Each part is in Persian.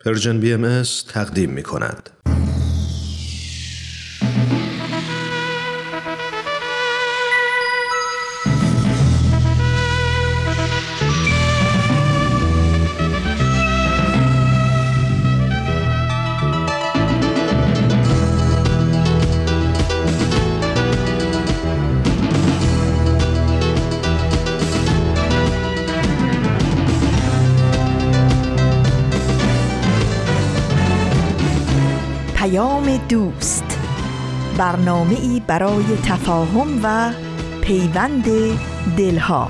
پرژن BMS تقدیم می کند. دوست، برنامه‌ای برای تفاهم و پیوند دلها.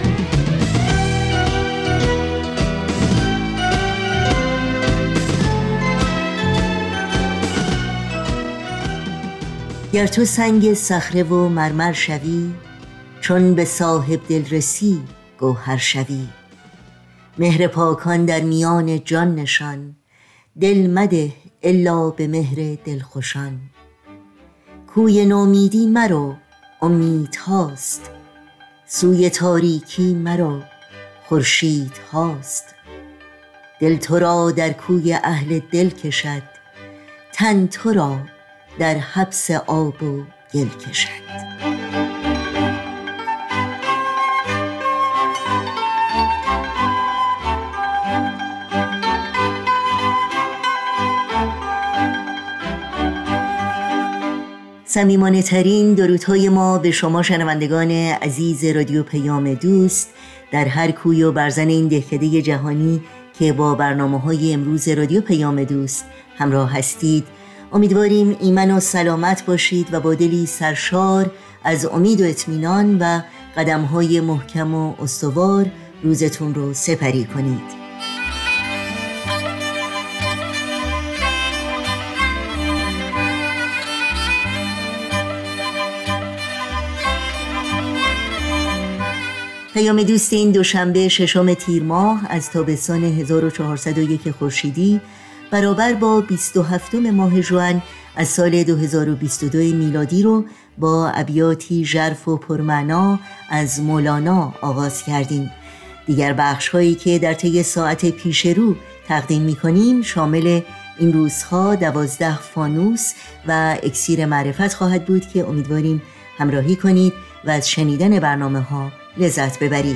گر تو سنگ صخره و مرمر شوی، چون به صاحب دل رسی گوهر شوی. مهر پاکان در میان جان نشان، دل مده الا به مهر دلخوشان. کوی نومیدی مرو، امید هاست، سوی تاریکی مرو، خورشید هاست. دل تو را در کوی اهل دل کشد، تن تو را در حبس آب و گل کشد. صمیمانه ترین درودهای ما به شما شنوندگان عزیز رادیو پیام دوست در هر کوی و برزن این دهکده جهانی که با برنامه‌های امروز رادیو پیام دوست همراه هستید. امیدواریم ایمن و سلامت باشید و با دلی سرشار از امید و اطمینان و قدم‌های محکم و استوار روزتون رو سپری کنید. پیام دوست این دوشنبه 6 تیر ماه از تابستان 1401 خورشیدی برابر با 27 ماه ژوئن از سال 2022 میلادی رو با ابیاتی ژرف و پرمعنا از مولانا آغاز کردیم. دیگر بخش هایی که در طی ساعت پیش رو تقدیم می کنیم شامل این روزها 12 فانوس و اکسیر معرفت خواهد بود که امیدواریم همراهی کنید و از شنیدن برنامه ها لذت ببرید.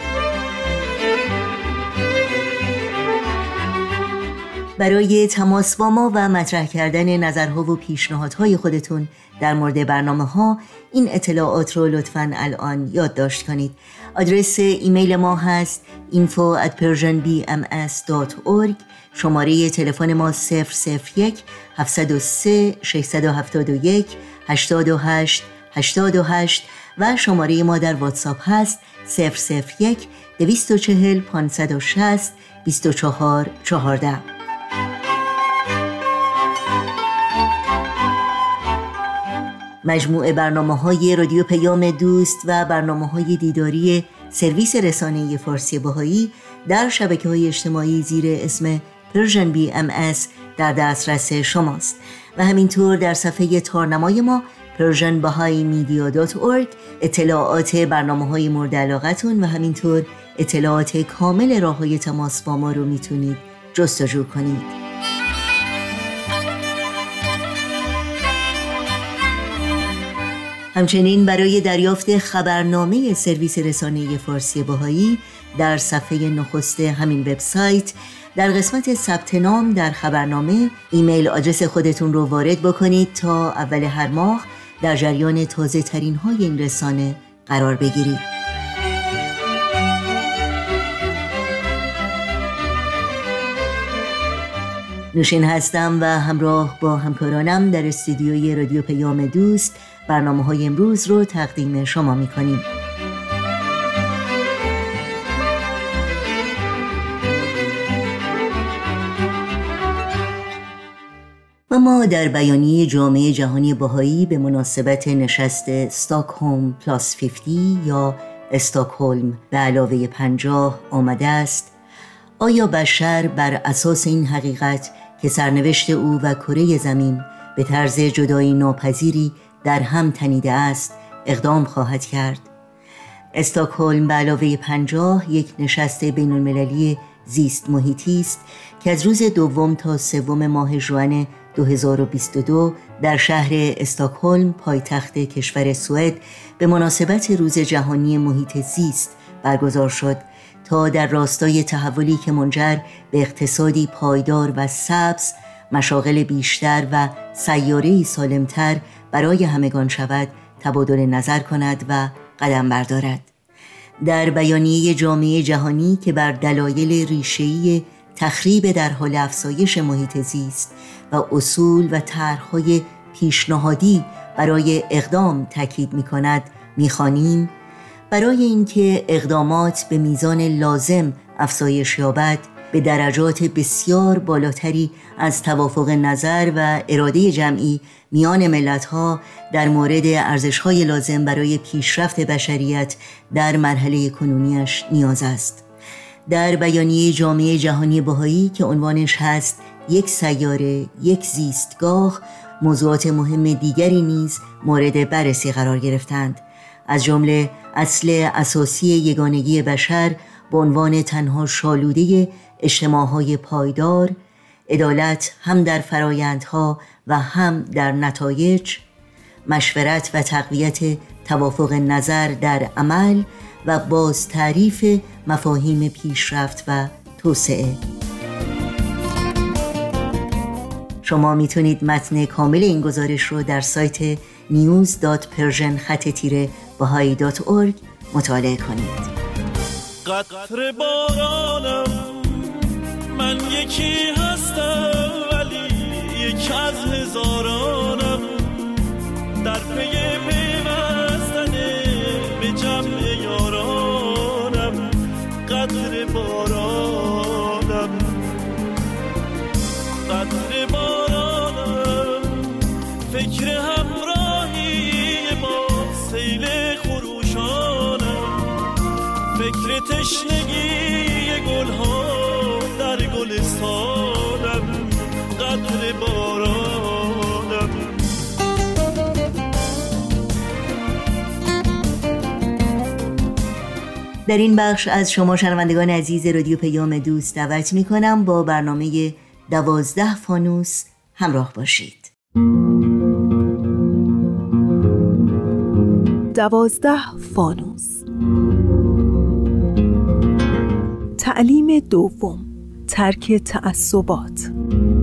برای تماس با ما و مطرح کردن نظرها و پیشنهادهای خودتون در مورد برنامه ها این اطلاعات رو لطفاً الان یادداشت کنید. آدرس ایمیل ما هست info@persianbms.org. شماره تلفن ما 001 703 671 88 88 و شماره ما در واتساپ هست 001 240 560 24 14. مجموعه برنامه‌های رادیو پیام دوست و برنامه‌های دیداری سرویس رسانه فارسی بهایی در شبکه‌های اجتماعی زیر اسم پرژن BMS در دسترس شماست و همینطور در صفحه تارنمای ما persianbahaimedia.org اطلاعات برنامه‌های مورد علاقتون و همینطور اطلاعات کامل راه‌های تماس با ما رو میتونید جستجو کنید. همچنین برای دریافت خبرنامه سرویس رسانه فارسی بهایی در صفحه نخست همین وبسایت در قسمت ثبت نام در خبرنامه ایمیل آدرس خودتون رو وارد بکنید تا اول هر ماه در جریان تازه ترین های این رسانه قرار بگیرید. نوشین هستم و همراه با همکارانم در استودیوی رادیو پیام دوست برنامه‌های امروز رو تقدیم شما می‌کنیم. و ما در بیانیه جامعه جهانی بهایی به مناسبت نشست استکهلم پلاس 50 یا استکهلم به علاوه 50 آمده است: آیا بشر بر اساس این حقیقت که سرنوشت او و کره زمین به طرز جدایی ناپذیری در هم تنیده است اقدام خواهد کرد؟ استکهلم به علاوه 50 یک نشست بین المللی زیست محیطی است که از روز 2 تا 3 ماه ژوئن 2022 در شهر استکهلم پایتخت کشور سوئد به مناسبت روز جهانی محیط زیست برگزار شد تا در راستای تحولی که منجر به اقتصادی پایدار و سبز، مشاغل بیشتر و سیاره‌ای سالمتر برای همگان شود تبادل نظر کند و قدم بردارد. در بیانیه جامعه جهانی که بر دلایل ریشه‌ای تخریب در حال افزایش محیط زیست و اصول و طرح‌های پیشنهادی برای اقدام تاکید می‌کند، می‌خوانیم: برای اینکه اقدامات به میزان لازم افزایش یابد، به درجات بسیار بالاتری از توافق نظر و اراده جمعی میان ملت‌ها در مورد ارزش‌های لازم برای پیشرفت بشریت در مرحله کنونیش نیاز است. در بیانیه جامعه جهانی بهایی که عنوانش هست یک سیاره، یک زیستگاه، موضوعات مهم دیگری نیز مورد بررسی قرار گرفتند، از جمله اصل اساسی یگانگی بشر به عنوان تنها شالوده اجتماعهای پایدار، عدالت هم در فرایندها و هم در نتایج، مشورت و تقویت توافق نظر در عمل و باز تعریف مفاهیم پیشرفت و توسعه. شما میتونید متن کامل این گزارش رو در سایت news.persian-bahai.org مطالعه کنید. قطره بارانم، من یکی هستم ولی یک از هزارانم، در پی پیوستن به جمع یارانم. قطره بارانم، قطره بارانم، فکر همراهی با سیل خروشانم، فکر تشنگی گلها در گلستانم. قطره بارانم. در این بخش از شما شنوندگان عزیز رادیو پیام دوست دعوت می‌کنم با برنامه 12 فانوس همراه باشید. 12 فانوس. تعلیم دوم، ترک تعصبات.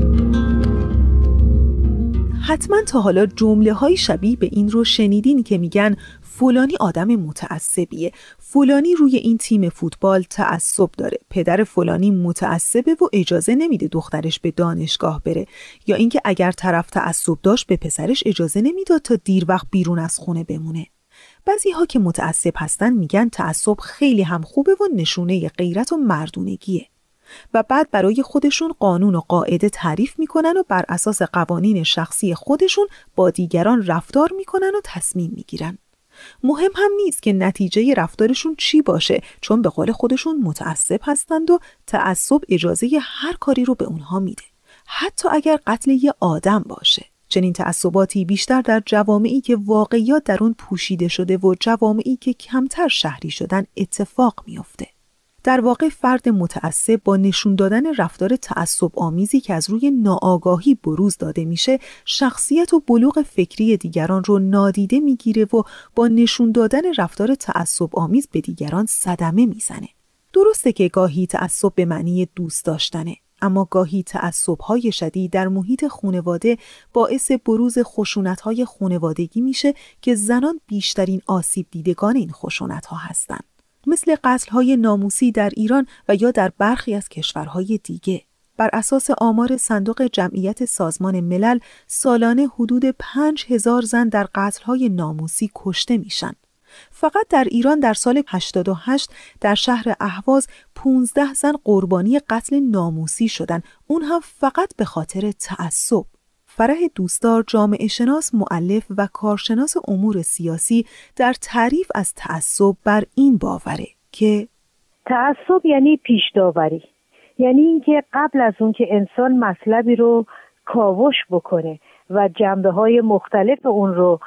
حتما تا حالا جمله‌های شبیه به این رو شنیدین که میگن فلانی آدم متعصبیه، فلانی روی این تیم فوتبال تعصب داره، پدر فلانی متعصبه و اجازه نمیده دخترش به دانشگاه بره، یا اینکه اگر طرف تعصب داشت به پسرش اجازه نمیداد تا دیر وقت بیرون از خونه بمونه. بعضی ها که متعصب هستن میگن تعصب خیلی هم خوبه و نشونه غیرت و مردونگیه و بعد برای خودشون قانون و قاعده تعریف میکنن و بر اساس قوانین شخصی خودشون با دیگران رفتار میکنن و تصمیم میگیرن. مهم هم نیست که نتیجه رفتارشون چی باشه، چون به قول خودشون متعصب هستند و تعصب اجازه هر کاری رو به اونها میده، حتی اگر قتل یه آدم باشه. چنین تعصباتی بیشتر در جوامعی که واقعیات در اون پوشیده شده و جوامعی که کمتر شهری شدن اتفاق میفته. در واقع فرد متعصب با نشون دادن رفتار تعصب آمیزی که از روی ناآگاهی بروز داده میشه، شخصیت و بلوغ فکری دیگران رو نادیده میگیره و با نشون دادن رفتار تعصب آمیز به دیگران صدمه میزنه. درسته که گاهی تعصب به معنی دوست داشتنه، اما گاهی تعصب‌های شدید در محیط خانواده باعث بروز خشونت‌های خانوادگی میشه که زنان بیشترین آسیب دیدگان این خشونت‌ها هستند. مثل قتل‌های ناموسی در ایران و یا در برخی از کشورهای دیگه. بر اساس آمار صندوق جمعیت سازمان ملل سالانه حدود 5000 زن در قتل‌های ناموسی کشته میشن. فقط در ایران در سال 88 در شهر اهواز 15 زن قربانی قتل ناموسی شدن، اون هم فقط به خاطر تعصب. فرح دوستدار جامعه شناس، مؤلف و کارشناس امور سیاسی در تعریف از تعصب بر این باوره که تعصب یعنی پیش داوری، یعنی اینکه قبل از اون که انسان مطلبی رو کاوش بکنه و جنبه‌های مختلف اون رو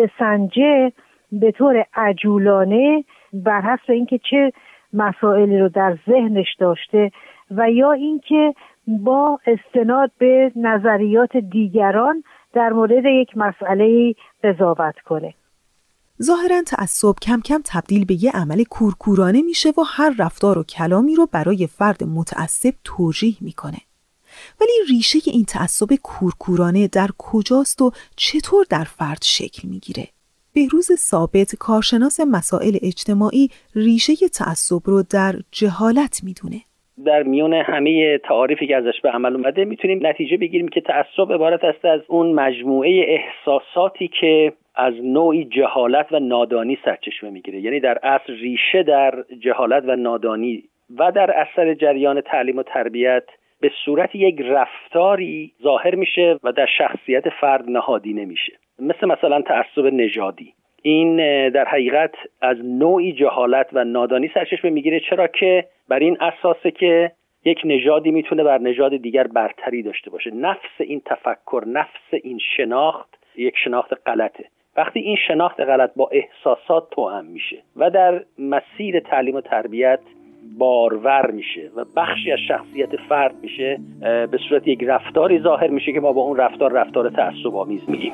بسنجه، به طور عجولانه بر حسب اینکه چه مسائلی رو در ذهنش داشته و یا اینکه با استناد به نظریات دیگران در مورد یک مسئله قضاوت کنه. ظاهراً تعصب کم کم تبدیل به یه عمل کورکورانه میشه و هر رفتار و کلامی رو برای فرد متعصب توجیه میکنه. ولی ریشه این تعصب کورکورانه در کجاست و چطور در فرد شکل میگیره؟ بهروز ثابت، کارشناس مسائل اجتماعی، ریشه تعصب رو در جهالت میدونه. در میون همه تعاریفی که ازش به عمل اومده میتونیم نتیجه بگیریم که تعصب عبارت است از اون مجموعه احساساتی که از نوعی جهالت و نادانی سرچشمه میگیره. یعنی در اصل ریشه در جهالت و نادانی و در اثر جریان تعلیم و تربیت به صورت یک رفتاری ظاهر میشه و در شخصیت فرد نهادینه میشه. مثلا تعصب نژادی، این در حقیقت از نوعی جهالت و نادانی سرچشمه میگیره. چرا که بر این اساسه که یک نژادی میتونه بر نژاد دیگر برتری داشته باشه. نفس این تفکر، نفس این شناخت یک شناخت غلطه. وقتی این شناخت غلط با احساسات توأم میشه و در مسیر تعلیم و تربیت بارور میشه و بخشی از شخصیت فرد میشه، به صورت یک رفتاری ظاهر میشه که ما با اون رفتار تعصب آمیز میگیم.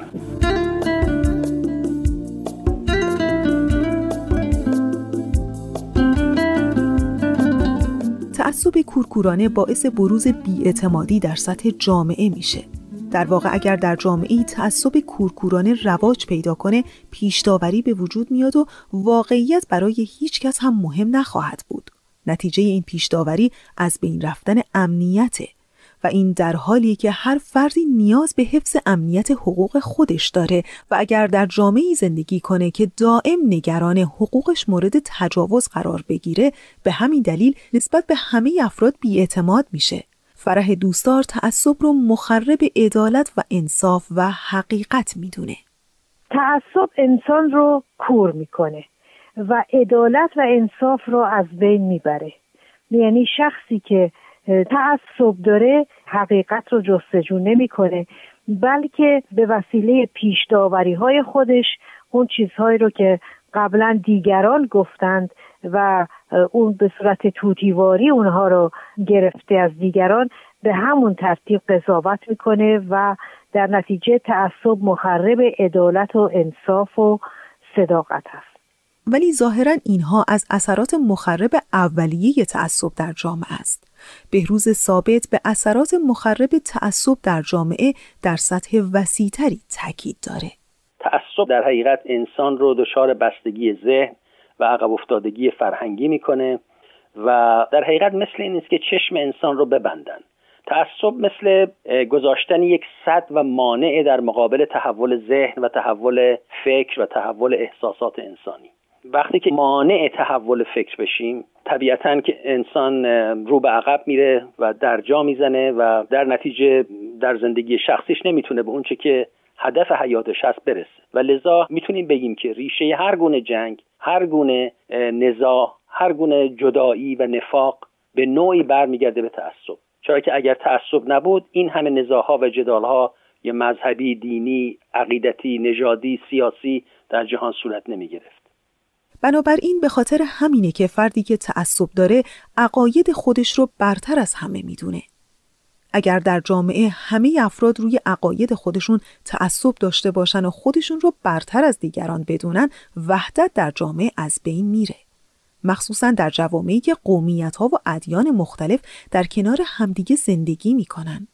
تعصب کورکورانه باعث بروز بی‌اعتمادی در سطح جامعه میشه. در واقع اگر در جامعه‌ای تعصب کورکورانه رواج پیدا کنه، پیش‌داوری به وجود میاد و واقعیت برای هیچ کس هم مهم نخواهد بود. نتیجه این پیش‌داوری از بین رفتن امنیته و این در حالیه که هر فردی نیاز به حفظ امنیت حقوق خودش داره و اگر در جامعه‌ای زندگی کنه که دائم نگران حقوقش مورد تجاوز قرار بگیره، به همین دلیل نسبت به همه افراد بی‌اعتماد میشه. فرح دوستار تعصب رو مخرب عدالت و انصاف و حقیقت میدونه. تعصب انسان رو کور میکنه و عدالت و انصاف رو از بین میبره. یعنی شخصی که تعصب داره حقیقت رو جستجو نمیکنه، بلکه به وسیله پیش‌داوری‌های خودش اون چیزهایی رو که قبلا دیگران گفتند و اون به صورت توتیواری اونها رو گرفته از دیگران، به همون ترتیب قضاوت میکنه و در نتیجه تعصب مخرب عدالت و انصاف و صداقت است. ولی ظاهراً اینها از اثرات مخرب اولیه تعصب در جامعه است. بهروز ثابت به اثرات مخرب تعصب در جامعه در سطح وسیع‌تری تاکید داره. تعصب در حقیقت انسان رو دچار بستگی ذهن و عقب افتادگی فرهنگی میکنه و در حقیقت مثل این است که چشم انسان رو ببندن. تعصب مثل گذاشتن یک سد و مانع در مقابل تحول ذهن و تحول فکر و تحول احساسات انسانی. وقتی که مانع تحول فکر بشیم، طبیعتاً که انسان رو به عقب میره و در جا میزنه و در نتیجه در زندگی شخصیش نمیتونه به اون چه که هدف حیاتش هست برسه و لذا میتونیم بگیم که ریشه هر گونه جنگ، هر گونه نزاع، هر گونه جدایی و نفاق به نوعی برمیگرده به تعصب. چرا که اگر تعصب نبود، این همه نزاع‌ها و جدال‌ها یا مذهبی، دینی، عقیدتی، نژادی، سیاسی در جهان صورت نمیگرفت. بنابراین به خاطر همینه که فردی که تعصب داره عقاید خودش رو برتر از همه میدونه. اگر در جامعه همه افراد روی عقاید خودشون تعصب داشته باشن و خودشون رو برتر از دیگران بدونن، وحدت در جامعه از بین میره. مخصوصا در جوامعی که قومیت‌ها و ادیان مختلف در کنار همدیگه زندگی میکنن.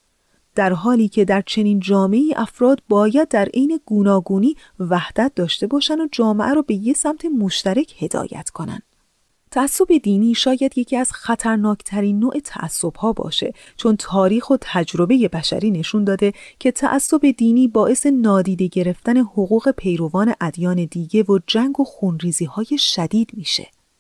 در حالی که در چنین جامعه‌ای افراد باید در عین گوناگونی وحدت داشته باشن و جامعه رو به یه سمت مشترک هدایت کنن. تعصب دینی شاید یکی از خطرناکترین نوع تعصب‌ها باشه، چون تاریخ و تجربه بشری نشون داده که تعصب دینی باعث نادیده گرفتن حقوق پیروان ادیان دیگه و جنگ و خونریزی‌های شدید میشه.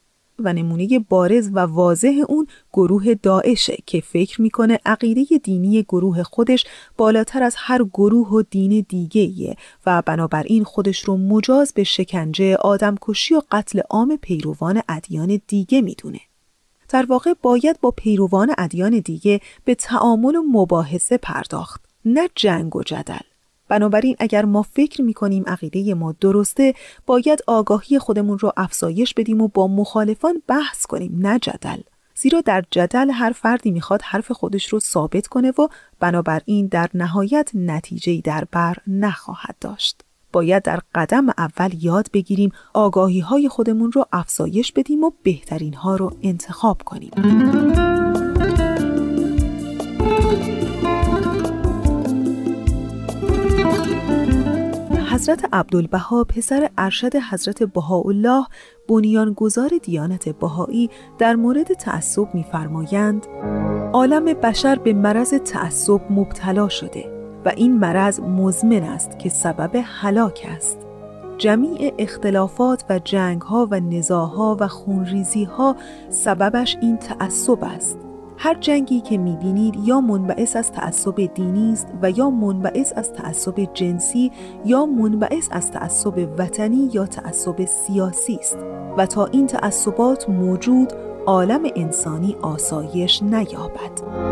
و نمونه بارز و واضح اون گروه داعشه که فکر میکنه عقیده دینی گروه خودش بالاتر از هر گروه و دین دیگه‌ایه و بنابراین خودش رو مجاز به شکنجه، آدمکشی و قتل عام پیروان ادیان دیگه میدونه. در واقع باید با پیروان ادیان دیگه به تعامل و مباحثه پرداخت، نه جنگ و جدل. بنابراین اگر ما فکر میکنیم عقیده ما درسته، باید آگاهی خودمون رو افزایش بدیم و با مخالفان بحث کنیم، نه جدل. زیرا در جدل هر فردی میخواد حرف خودش رو ثابت کنه و بنابراین در نهایت نتیجه‌ای در بر نخواهد داشت. باید در قدم اول یاد بگیریم آگاهی‌های خودمون رو افزایش بدیم و بهترین‌ها رو انتخاب کنیم. حضرت عبدالبها پسر ارشد حضرت بهاءالله بنیانگذار دیانت بهایی در مورد تعصب می‌فرمایند عالم بشر به مرض تعصب مبتلا شده و این مرض مزمن است که سبب هلاک است. جمیع اختلافات و جنگ‌ها و نزاع‌ها و خونریزی‌ها سببش این تعصب است. هر جنگی که می‌بینید یا منبعث از تعصب دینی است و یا منبعث از تعصب جنسی یا منبعث از تعصب وطنی یا تعصب سیاسی است و تا این تعصبات موجود عالم انسانی آسایش نیابد.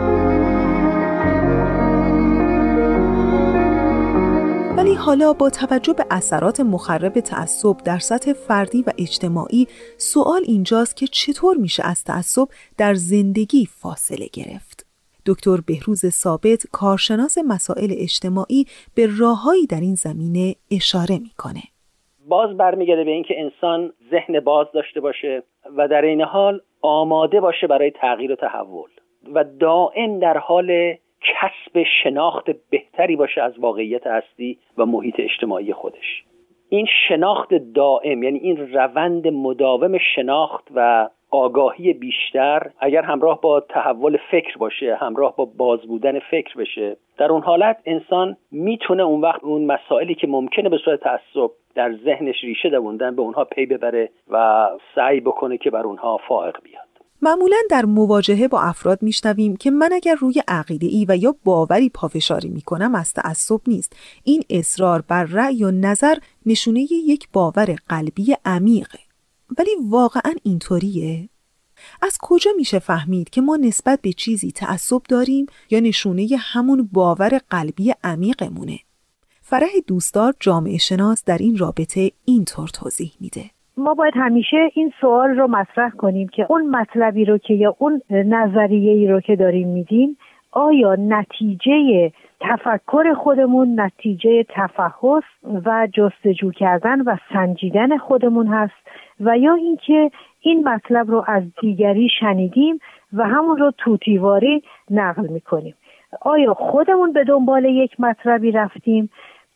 ولی حالا با توجه به اثرات مخرب تعصب در سطح فردی و اجتماعی سوال اینجاست که چطور میشه از تعصب در زندگی فاصله گرفت؟ دکتر بهروز ثابت کارشناس مسائل اجتماعی به راههایی در این زمینه اشاره میکنه. باز برمیگرده به این که انسان ذهن باز داشته باشه و در این حال آماده باشه برای تغییر و تحول و دائم در حال کسب شناخت بهتری باشه از واقعیت هستی و محیط اجتماعی خودش. این شناخت دائم، یعنی این روند مداوم شناخت و آگاهی بیشتر، اگر همراه با تحول فکر باشه، همراه با باز بودن فکر بشه، در اون حالت انسان میتونه اون وقت اون مسائلی که ممکنه به صورت تعصب در ذهنش ریشه دووندن به اونها پی ببره و سعی بکنه که بر اونها فائق بیاد. معمولاً در مواجهه با افراد میشنویم که من اگر روی عقیده‌ای و یا باوری پافشاری میکنم از تعصب نیست. این اصرار بر رأی و نظر نشونه یک باور قلبی عمیقه. ولی واقعاً اینطوریه؟ از کجا میشه فهمید که ما نسبت به چیزی تعصب داریم یا نشونه همون باور قلبی عمیقمونه؟ فرح دوستدار جامعه شناس در این رابطه اینطور توضیح میده. ما باید همیشه این سوال رو مطرح کنیم که اون مطلبی رو که یا اون نظریه‌ای رو که داریم میدیم آیا نتیجه تفکر خودمون، نتیجه تفحص و جستجو کردن و سنجیدن خودمون هست و یا اینکه این مطلب رو از دیگری شنیدیم و همون رو توتیواری نقل میکنیم. آیا خودمون به دنبال یک مطلبی رفتیم؟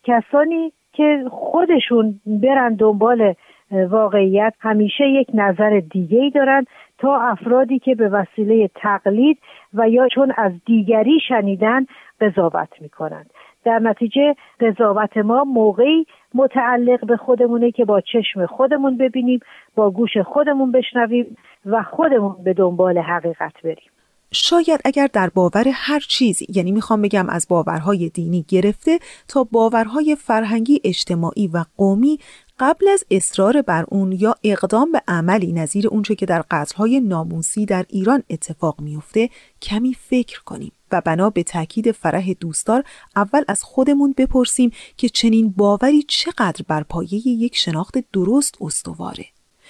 کسانی که خودشون برن دنبال واقعیت همیشه یک نظر دیگه‌ای دارن تا افرادی که به وسیله تقلید و یا چون از دیگری شنیدن قضاوت میکنند. در نتیجه قضاوت ما موقعی متعلق به خودمونه که با چشم خودمون ببینیم، با گوش خودمون بشنویم و خودمون به دنبال حقیقت بریم. شاید اگر در باور هر چیزی، یعنی میخوام بگم از باورهای دینی گرفته تا باورهای فرهنگی، اجتماعی و قومی، قبل از اصرار بر اون یا اقدام به عملی نظیر اونچه که در قتل‌های ناموسی در ایران اتفاق میفته کمی فکر کنیم و بنا به تاکید فرح دوستدار اول از خودمون بپرسیم که چنین باوری چقدر بر پایه یک شناخت درست استواره،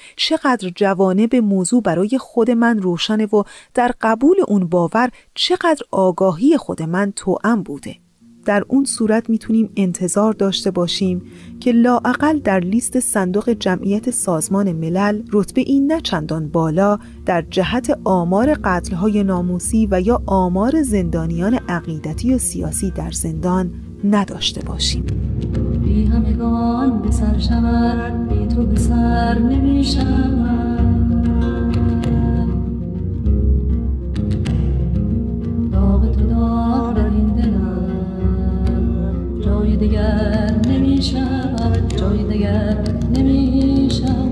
چقدر جوانب موضوع برای خود من روشنه و در قبول اون باور چقدر آگاهی خود من توأم بوده. در اون صورت میتونیم انتظار داشته باشیم که لااقل در لیست صندوق جمعیت سازمان ملل رتبه این نه چندان بالا در جهت آمار قتل‌های ناموسی و یا آمار زندانیان عقیدتی و سیاسی در زندان نداشته باشیم. بی همگان به سر شود، بی تو به سر نمی شود. داغ تو داغ در این دلم، جای دیگر نمی شود، جای دیگر نمی شود.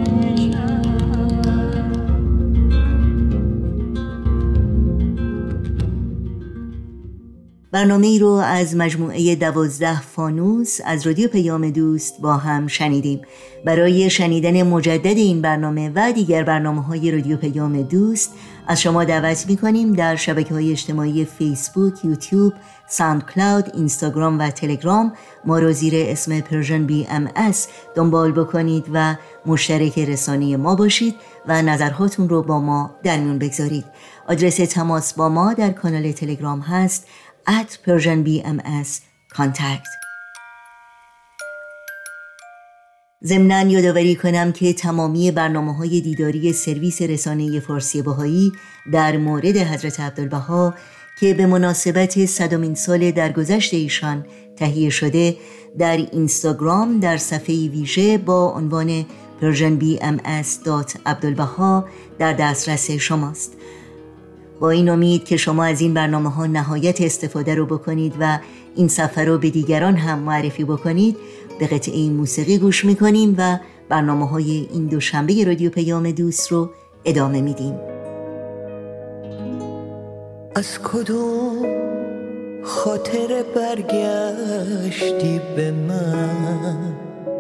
برنامه ای رو از مجموعه 12 فانوس از رادیو پیام دوست با هم شنیدیم. برای شنیدن مجدد این برنامه و دیگر برنامه‌های رادیو پیام دوست از شما دعوت می‌کنیم در شبکه‌های اجتماعی فیسبوک، یوتیوب، ساوندکلاود، اینستاگرام و تلگرام ما رو زیر اسم پرژن BMS دنبال بکنید و مشترک رسانه ما باشید و نظرهاتون رو با ما در میون بگذارید. آدرس تماس با ما در کانال تلگرام هست @PersianBMSContact. ضمناً یادآوری کنم که تمامی برنامه‌های دیداری سرویس رسانه فارسی بهایی در مورد حضرت عبدالبها که به مناسبت 100مین سال درگذشت ایشان تهیه شده در اینستاگرام در صفحه ویژه با عنوان persianbms.abdulbaha در دسترس شماست. با این امید که شما از این برنامه‌ها نهایت استفاده رو بکنید و این سفر رو به دیگران هم معرفی بکنید، به قطعه موسیقی گوش میکنیم و برنامه‌های این دوشنبه رادیو پیام دوست رو ادامه میدیم. از کدوم خاطر برگشتی به من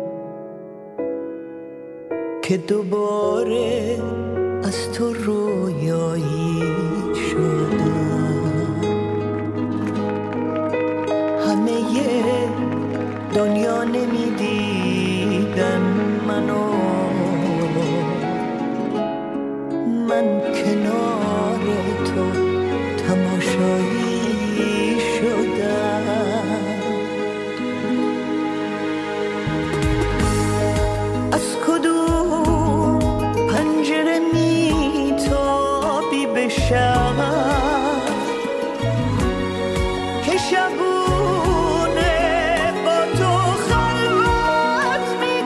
که دوباره از تو رویایی شدم؟ همه دنیا نمیدیدن منو، من کنار تو تماشایی شدم. از کدوم پنجره میتابی به شب که شبونه با تو خلوت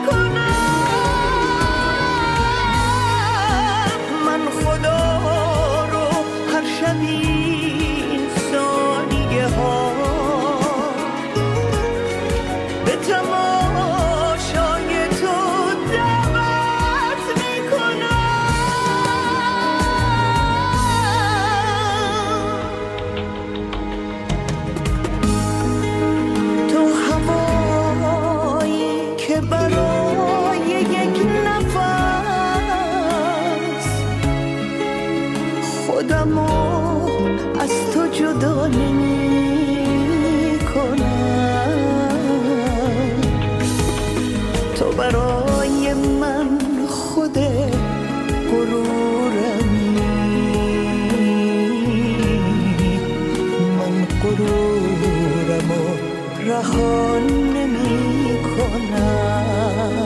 میکنم؟ من خدا رو هر شبی به تماشای تو دعوت میکنم. تو هوایی که برای یک نفس خودمو از تو جدا تو برای من خود غرورمی، من غرورمو رها نمی کنم.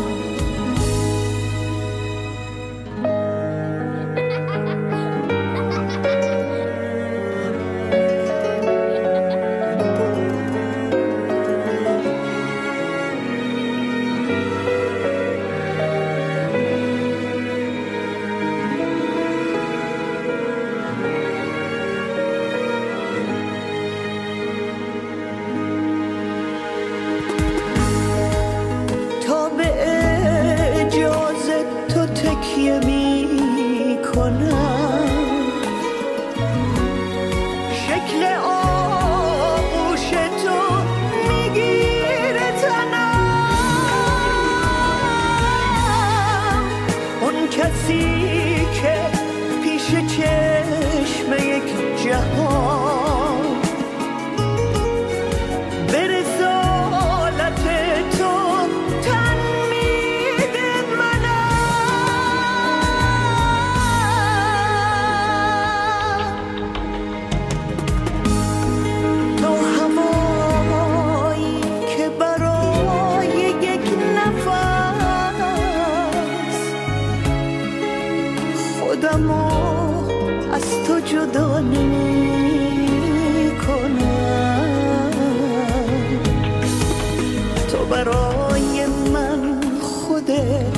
برای من خود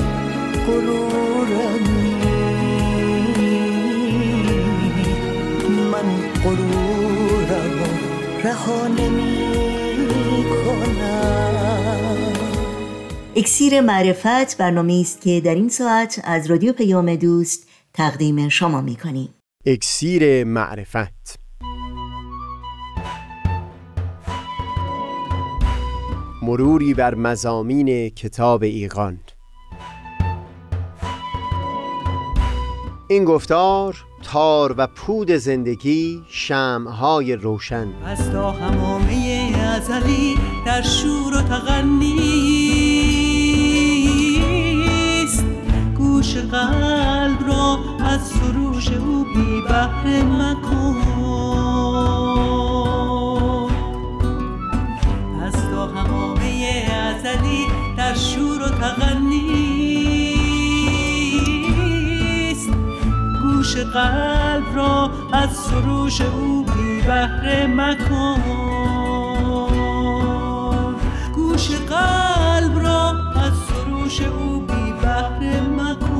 غرورمی، من غرورم رها نمی‌کنم. اکسیر معرفت برنامه‌ای است که در این ساعت از رادیو پیام دوست تقدیم شما می‌کنیم. اکسیر معرفت. مروری بر مضامین کتاب ایقان. این گفتار تار و پود زندگی شمع‌های روشن. از تا همامه ازلی در شور و تغنیست، گوش قلب را از سروش او بی بهره مکن. از تا همامه ازلی در شور و تغنیست، گوش قلب را از سروش او بی بهره مکن. گوش قلب را از سروش او بی بهره مکن.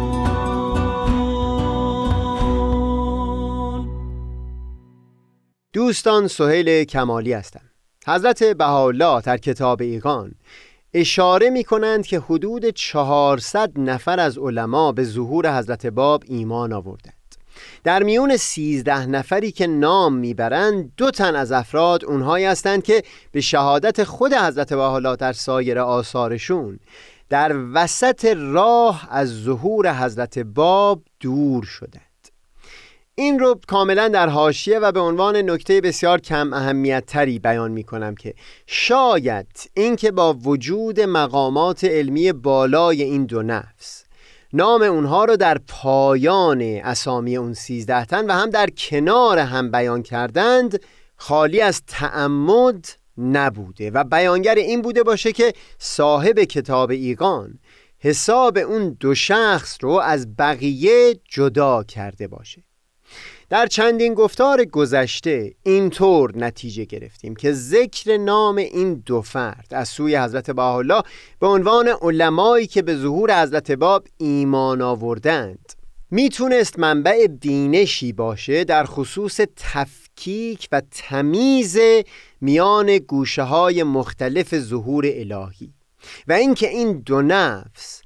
دوستان، سهیل کمالی هستم. حضرت بهاءالله در کتاب ایقان اشاره می کنند که حدود 400 نفر از علما به ظهور حضرت باب ایمان آوردند. در میون 13 نفری که نام میبرند 2 تن از افراد اونهایی هستند که به شهادت خود حضرت بهاءالله در سایر آثارشون در وسط راه از ظهور حضرت باب دور شدند. این رو کاملا در حاشیه و به عنوان نکته بسیار کم اهمیت تری بیان می کنم که شاید این که با وجود مقامات علمی بالای این 2 نفس نام اونها رو در پایان اسامی اون 13 تن و هم در کنار هم بیان کردند خالی از تعمد نبوده و بیانگر این بوده باشه که صاحب کتاب ایقان حساب اون 2 شخص رو از بقیه جدا کرده باشه. در چندین گفتار گذشته اینطور نتیجه گرفتیم که ذکر نام این 2 فرد از سوی حضرت بهاءالله به عنوان علمایی که به ظهور حضرت باب ایمان آوردند میتونست منبع بینشی باشه در خصوص تفکیک و تمیز میان گوشه‌های مختلف ظهور الهی و اینکه این 2 نفس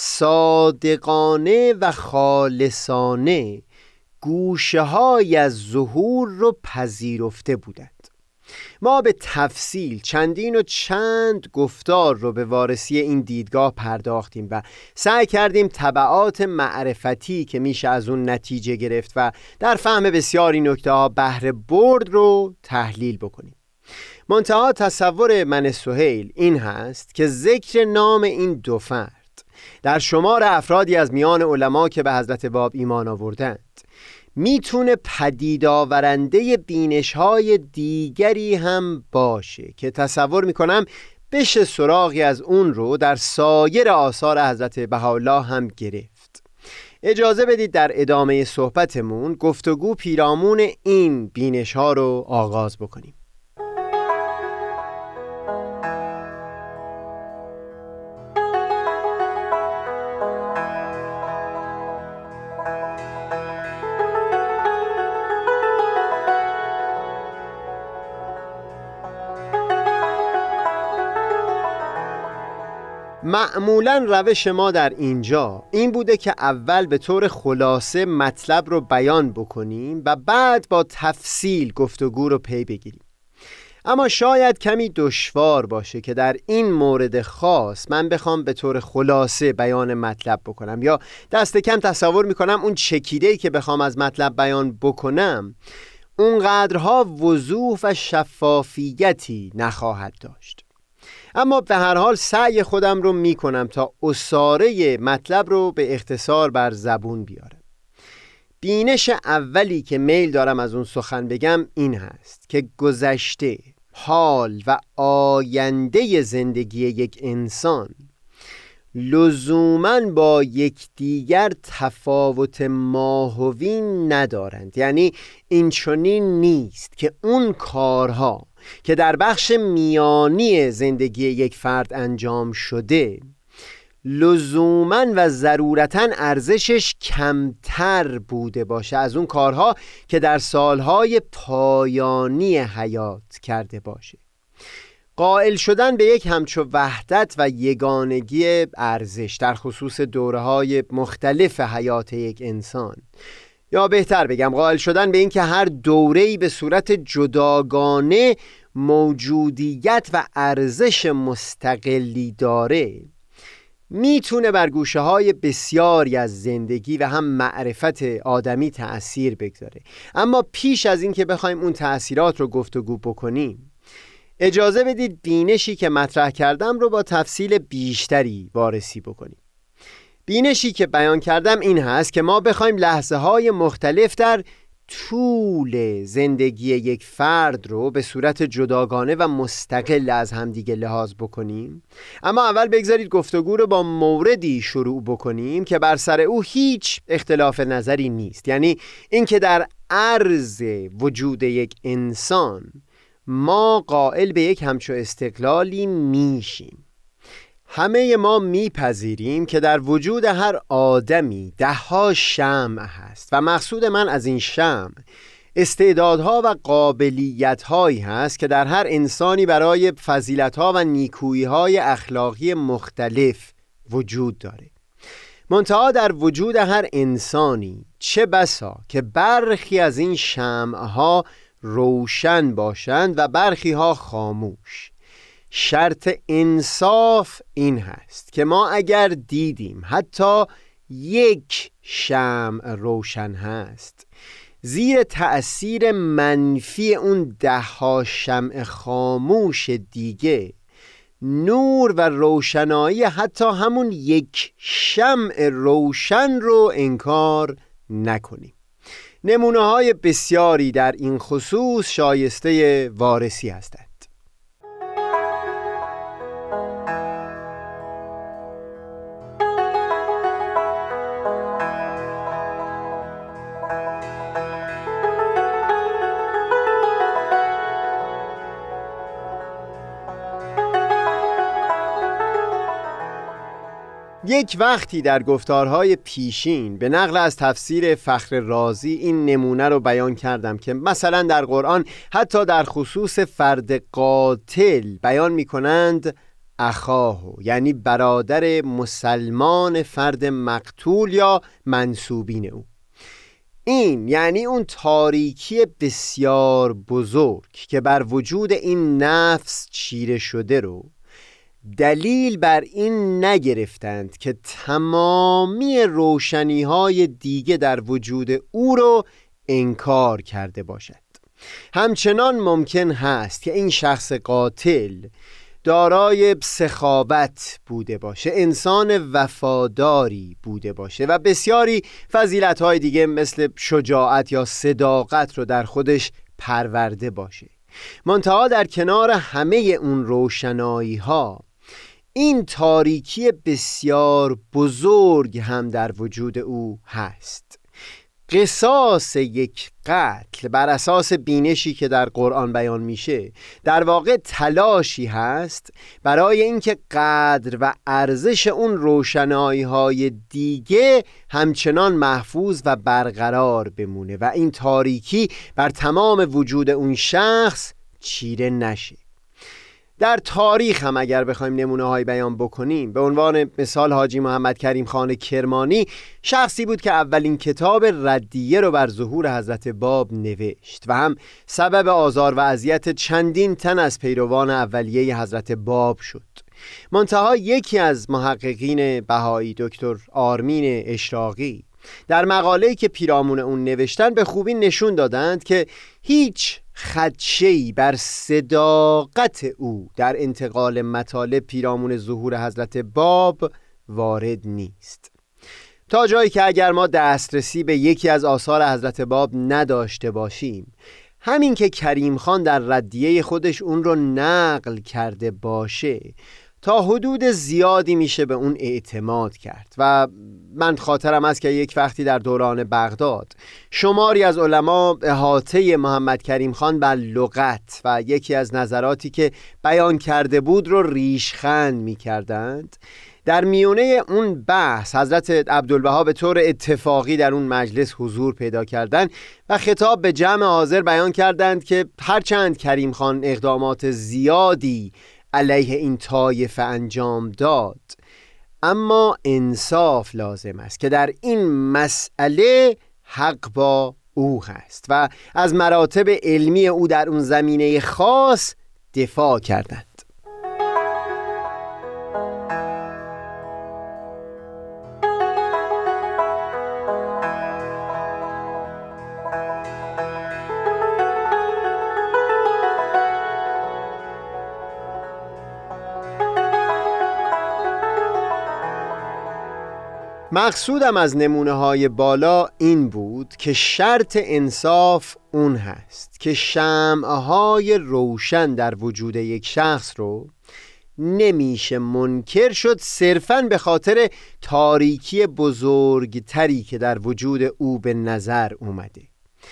صادقانه و خالصانه گوشه‌های از ظهور رو پذیرفته بودند. ما به تفصیل چندین و چند گفتار رو به وارسی این دیدگاه پرداختیم و سعی کردیم تبعات معرفتی که میشه از اون نتیجه گرفت و در فهم بسیاری نکته‌ها بهره برد رو تحلیل بکنیم. منتها تصور من سهیل این هست که ذکر نام این 2 فرد در شمار افرادی از میان علما که به حضرت باب ایمان آوردند میتونه پدید آورنده بینش‌های دیگری هم باشه که تصور میکنم بشه سراغی از اون رو در سایر آثار حضرت بهاءالله هم گرفت. اجازه بدید در ادامه صحبتمون گفتگو پیرامون این بینش‌ها رو آغاز بکنیم. معمولاً روش ما در اینجا این بوده که اول به طور خلاصه مطلب رو بیان بکنیم و بعد با تفصیل گفتگو رو پی بگیریم. اما شاید کمی دشوار باشه که در این مورد خاص من بخوام به طور خلاصه بیان مطلب بکنم، یا دست کم تصور میکنم اون چکیده‌ای که بخوام از مطلب بیان بکنم اونقدرها وضوح و شفافیتی نخواهد داشت. اما به هر حال سعی خودم رو میکنم تا اساره مطلب رو به اختصار بر زبون بیارم. بینش اولی که میل دارم از اون سخن بگم این هست که گذشته، حال و آینده زندگی یک انسان لزوماً با یکدیگر تفاوت ماهوی ندارند. یعنی این چنین نیست که اون کارها که در بخش میانی زندگی یک فرد انجام شده لزوماً و ضرورتاً ارزشش کمتر بوده باشه از اون کارها که در سالهای پایانی حیات کرده باشه. قائل شدن به یک همچو وحدت و یگانگی ارزش در خصوص دوره‌های مختلف حیات یک انسان، یا بهتر بگم قائل شدن به این که هر دوره‌ای به صورت جداگانه موجودیت و ارزش مستقلی داره، میتونه بر گوشه های بسیاری از زندگی و هم معرفت آدمی تأثیر بگذاره. اما پیش از این که بخوایم اون تأثیرات رو گفتگو بکنیم، اجازه بدید بینشی که مطرح کردم رو با تفصیل بیشتری وارسی بکنیم. بینشی که بیان کردم این هست که ما بخوایم لحظه های مختلف در طول زندگی یک فرد رو به صورت جداگانه و مستقل از همدیگه لحاظ بکنیم. اما اول بگذارید گفتگو رو با موردی شروع بکنیم که بر سر او هیچ اختلاف نظری نیست، یعنی اینکه در عرض وجود یک انسان ما قائل به یک همچو استقلالی میشیم. همه ما میپذیریم که در وجود هر آدمی 10 شمع هست و مقصود من از این شمع استعدادها و قابلیت‌هایی هست که در هر انسانی برای فضیلت‌ها و نیکویی‌های اخلاقی مختلف وجود داره. منتها در وجود هر انسانی چه بسا که برخی از این شمع‌ها روشن باشند و برخی ها خاموش. شرط انصاف این هست که ما اگر دیدیم حتی یک شمع روشن هست، زیر تأثیر منفی اون 10 شمع خاموش دیگه نور و روشنایی حتی همون یک شمع روشن رو انکار نکنیم. نمونه های بسیاری در این خصوص شایسته وارسی هستند. یک وقتی در گفتارهای پیشین به نقل از تفسیر فخر رازی این نمونه رو بیان کردم که مثلا در قرآن حتی در خصوص فرد قاتل بیان می کنند اخاهو، یعنی برادر مسلمان فرد مقتول یا منسوبین او. این یعنی اون تاریکی بسیار بزرگ که بر وجود این نفس چیره شده رو دلیل بر این نگرفتند که تمامی روشنی‌های دیگه در وجود او رو انکار کرده باشد. همچنان ممکن هست که این شخص قاتل دارای سخاوت بوده باشه، انسان وفاداری بوده باشه و بسیاری فضیلت‌های دیگه مثل شجاعت یا صداقت رو در خودش پرورده باشه. منتها در کنار همه اون روشنایی‌ها این تاریکی بسیار بزرگ هم در وجود او هست. قصاص یک قتل بر اساس بینشی که در قرآن بیان میشه در واقع تلاشی هست برای اینکه قدر و ارزش اون روشنایی‌های دیگه همچنان محفوظ و برقرار بمونه و این تاریکی بر تمام وجود اون شخص چیره نشه. در تاریخ هم اگر بخوایم نمونه های بیان بکنیم، به عنوان مثال حاجی محمد کریم خان کرمانی شخصی بود که اولین کتاب ردیه رو بر ظهور حضرت باب نوشت و هم سبب آزار و اذیت چندین تن از پیروان اولیه حضرت باب شد. منتها یکی از محققین بهایی دکتر آرمین اشراقی در مقاله‌ای که پیرامون اون نوشتن به خوبی نشون دادند که هیچ خدشه‌ای بر صداقت او در انتقال مطالب پیرامون ظهور حضرت باب وارد نیست، تا جایی که اگر ما دسترسی به یکی از آثار حضرت باب نداشته باشیم، همین که کریم خان در ردیه خودش اون رو نقل کرده باشه تا حدود زیادی میشه به اون اعتماد کرد. و من خاطرم است که یک وقتی در دوران بغداد شماری از علما احاطه محمد کریم خان بر لغت و یکی از نظراتی که بیان کرده بود رو ریشخند میکردند. در میونه اون بحث حضرت عبدالبها به طور اتفاقی در اون مجلس حضور پیدا کردند و خطاب به جمع حاضر بیان کردند که هرچند کریم خان اقدامات زیادی علیه این طایفه انجام داد، اما انصاف لازم است که در این مسئله حق با او هست و از مراتب علمی او در اون زمینه خاص دفاع کردند. مقصودم از نمونه‌های بالا این بود که شرط انصاف اون هست که شمع‌های روشن در وجود یک شخص رو نمیشه منکر شد صرفاً به خاطر تاریکی بزرگتری که در وجود او به نظر اومده.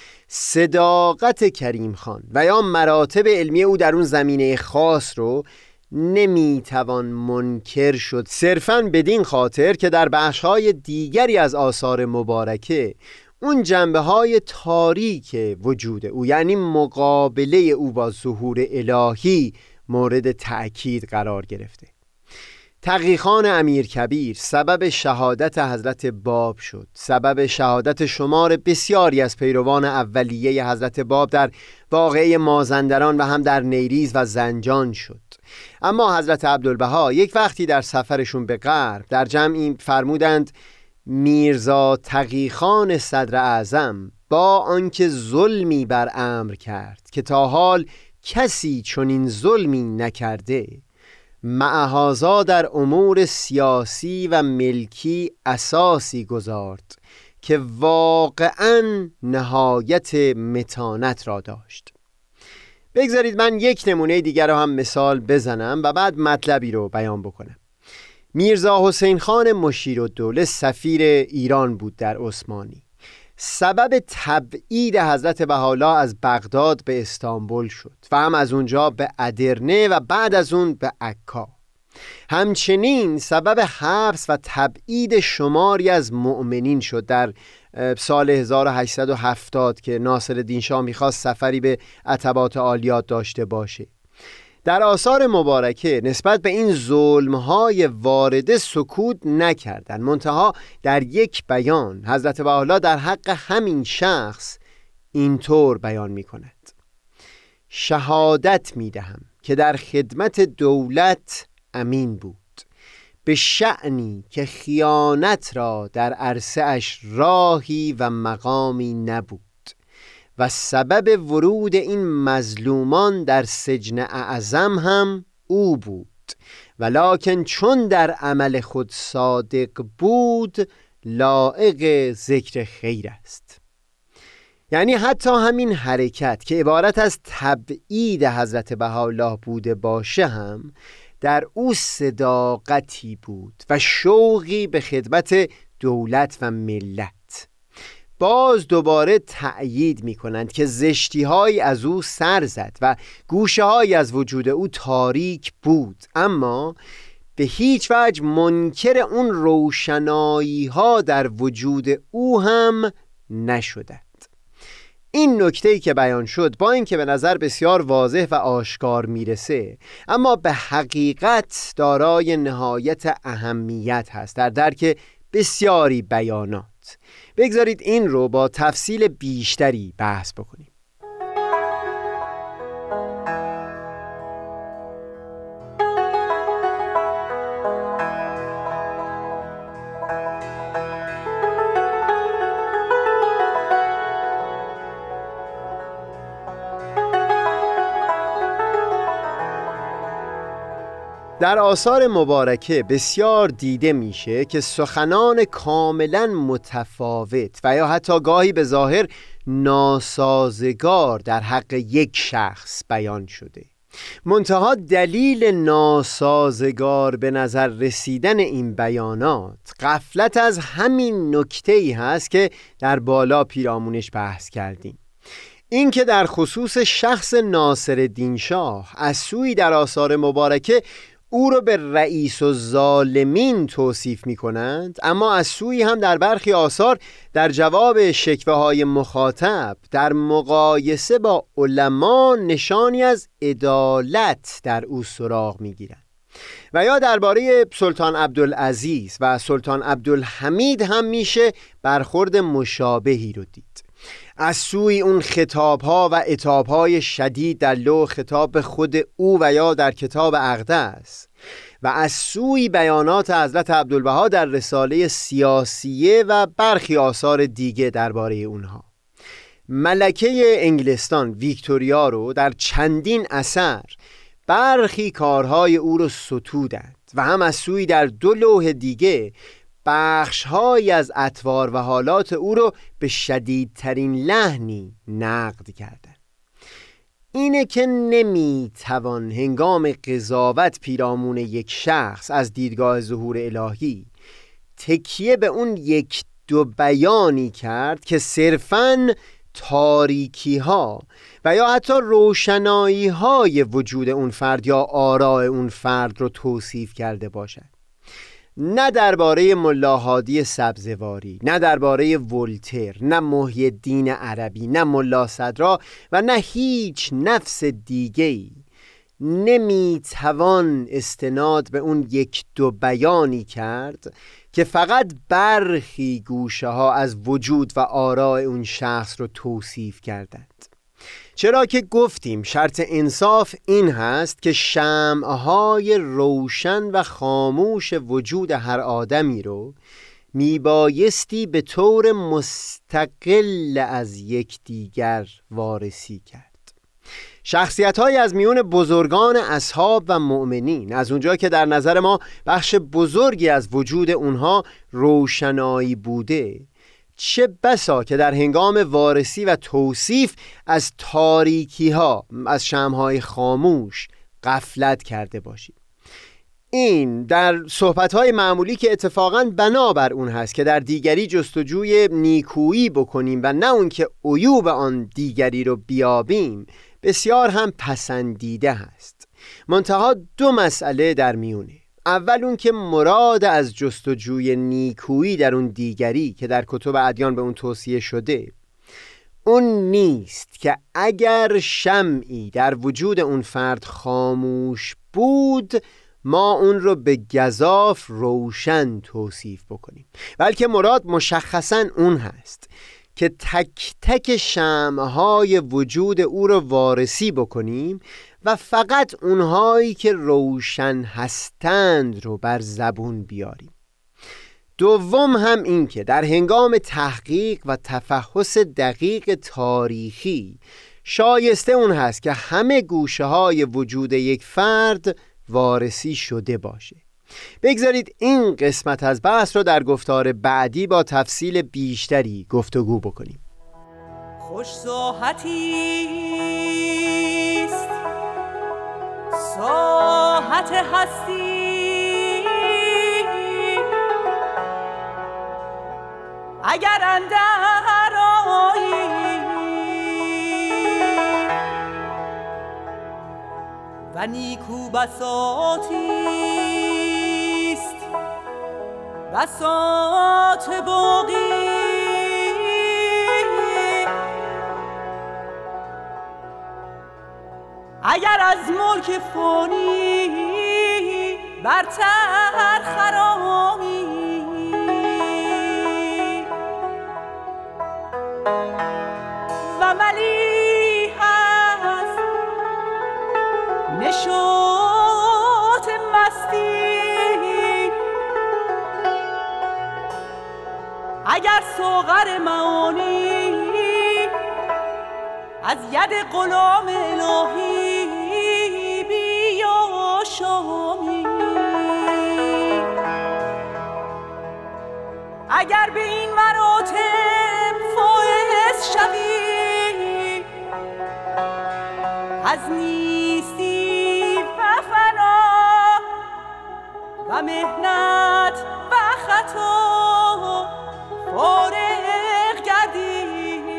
صداقت کریم خان و یا مراتب علمی او در اون زمینه خاص رو نمیتوان منکر شد صرفاً بدین خاطر که در بخش‌های دیگری از آثار مبارکه اون جنبه‌های تاریک وجود او، یعنی مقابله او با ظهور الهی، مورد تأکید قرار گرفته. تقی‌خان امیرکبیر سبب شهادت حضرت باب شد، سبب شهادت شمار بسیاری از پیروان اولیه حضرت باب در واقعه مازندران و هم در نیریز و زنجان شد. اما حضرت عبدالبها یک وقتی در سفرشون به غرب در جمعی فرمودند میرزا تقی‌خان صدر اعظم با آنکه ظلمی بر امر کرد که تا حال کسی چنین ظلمی نکرده، معهازا در امور سیاسی و ملکی اساسی گذارد که واقعاً نهایت متانت را داشت. بگذارید من یک نمونه دیگر رو هم مثال بزنم و بعد مطلبی رو بیان بکنم. میرزا حسین خان مشیرالدوله سفیر ایران بود در عثمانی. سبب تبعید حضرت بهاءالله از بغداد به استانبول شد و هم از اونجا به ادرنه و بعد از اون به عکا. همچنین سبب حبس و تبعید شماری از مؤمنین شد در سال 1870 که ناصرالدین شاه میخواست سفری به عتبات عالیات داشته باشه. در آثار مبارکه نسبت به این ظلم‌های وارده سکوت نکردند، منتها در یک بیان حضرت بهاءالله در حق همین شخص اینطور بیان می‌کند: شهادت می‌دهم که در خدمت دولت امین بود، به شأنی که خیانت را در عرصه اش راهی و مقامی نبود و سبب ورود این مظلومان در سجن اعظم هم او بود، ولکن چون در عمل خود صادق بود لایق ذکر خیر است. یعنی حتی همین حرکت که عبارت از تبعید حضرت بهاءالله بوده باشه هم در او صداقتی بود و شوقی به خدمت دولت و ملت. باز دوباره تأیید می کنند که زشتی های از او سر زد و گوشه های از وجود او تاریک بود، اما به هیچ وجه منکر اون روشنایی ها در وجود او هم نشدند. این نکته‌ای که بیان شد با اینکه به نظر بسیار واضح و آشکار میرسه، اما به حقیقت دارای نهایت اهمیت هست در درک بسیاری بیانات. بگذارید این رو با تفصیل بیشتری بحث بکنیم. در آثار مبارکه بسیار دیده میشه که سخنان کاملا متفاوت و یا حتی گاهی به ظاهر ناسازگار در حق یک شخص بیان شده. منتها دلیل ناسازگار به نظر رسیدن این بیانات غفلت از همین نکته‌ای هست که در بالا پیرامونش بحث کردیم. این که در خصوص شخص ناصرالدین شاه از سوی در آثار مبارکه او را به رئیس الظالمین توصیف می کنند، اما از سوی هم در برخی آثار در جواب شکوه های مخاطب در مقایسه با علما نشانی از عدالت در او سراغ می گیرند. و یا درباره سلطان عبدالعزیز و سلطان عبدالحمید هم میشه برخورد مشابهی رو دید. از سوی اون خطاب‌ها و عتاب‌های شدید در لوح خطاب خود او و یا در کتاب اقدس و از سوی بیانات حضرت عبدالبها در رساله سیاسیه و برخی آثار دیگه درباره اونها. ملکه انگلستان ویکتوریا رو در چندین اثر برخی کارهای او رو ستودند و هم از سوی در دو لوح دیگه بخش‌هایی از اطوار و حالات او رو به شدیدترین لحنی نقد کردند. اینه که نمیتوان هنگام قضاوت پیرامون یک شخص از دیدگاه ظهور الهی تکیه به اون یک دو بیانی کرد که صرفاً تاریکی ها و یا حتی روشنایی های وجود اون فرد یا آراء اون فرد رو توصیف کرده باشد. نه درباره ملا هادی سبزواری، نه درباره ولتر، نه محی الدین عربی، نه ملا صدرا و نه هیچ نفس دیگه‌ای نمیتوان استناد به اون یک دو بیانی کرد که فقط برخی گوشه ها از وجود و آراء اون شخص رو توصیف کردند. چرا که گفتیم شرط انصاف این هست که شمع‌های روشن و خاموش وجود هر آدمی رو میبایستی به طور مستقل از یکدیگر وارسی کرد. شخصیت‌های از میون بزرگان اصحاب و مؤمنین، از اونجا که در نظر ما بخش بزرگی از وجود اونها روشنایی بوده، چه بسا که در هنگام وارسی و توصیف از تاریکی‌ها، از شمع‌های خاموش غفلت کرده باشیم. این در صحبت‌های معمولی که اتفاقاً بنابر اون هست که در دیگری جستجوی نیکویی بکنیم و نه اون که عیوب آن دیگری رو بیابیم، بسیار هم پسندیده هست. منتها دو مسئله در میونه. اول اون که مراد از جستجوی نیکویی در اون دیگری که در کتب ادیان به اون توصیه شده اون نیست که اگر شمعی در وجود اون فرد خاموش بود ما اون رو به گزاف روشن توصیف بکنیم، بلکه مراد مشخصاً اون هست که تک تک شمع‌های وجود او رو وارسی بکنیم و فقط اونهایی که روشن هستند رو بر زبون بیاریم. دوم هم این که در هنگام تحقیق و تفحص دقیق تاریخی شایسته اون هست که همه گوشه‌های وجود یک فرد وارسی شده باشه. بگذارید این قسمت از بحث رو در گفتار بعدی با تفصیل بیشتری گفتگو بکنیم. خوش ساحتیست ساحت هستی، اگر اندر آیی و نیکو بساطیست بساط باقی، اگر از ملک فانی برتر خرامی و ملی هست نشاط مستی، اگر ساغر معانی از ید غلام الهی بیا شامی، اگر به این مراتب فائز شوی از نیستی و فنا و مهنت و خطا فارغ گردی.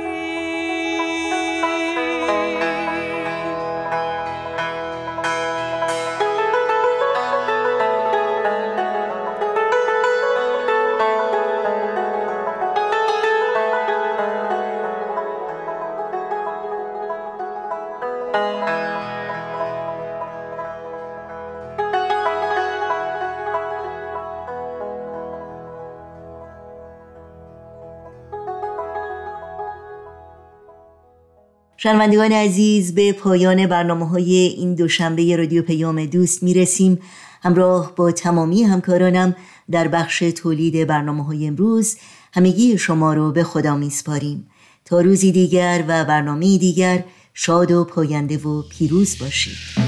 شنوندگان عزیز، به پایان برنامه‌های این دوشنبه رادیو پیام دوست میرسیم. همراه با تمامی همکارانم در بخش تولید برنامه‌های امروز همگی شما رو به خدا میسپاریم. تا روزی دیگر و برنامه‌ای دیگر شاد و پاینده و پیروز باشید.